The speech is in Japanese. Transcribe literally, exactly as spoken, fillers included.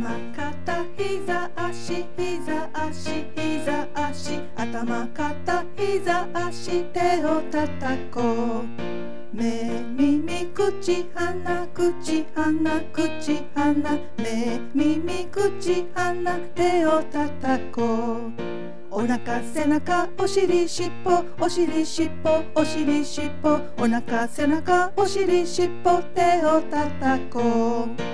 頭肩膝足膝足膝足頭肩膝足手を叩こう。目耳口鼻口鼻口鼻目耳口鼻手を叩こう。お腹背中お尻しっぽお尻しっぽお尻しっぽお腹背中お尻しっぽ手を叩こう。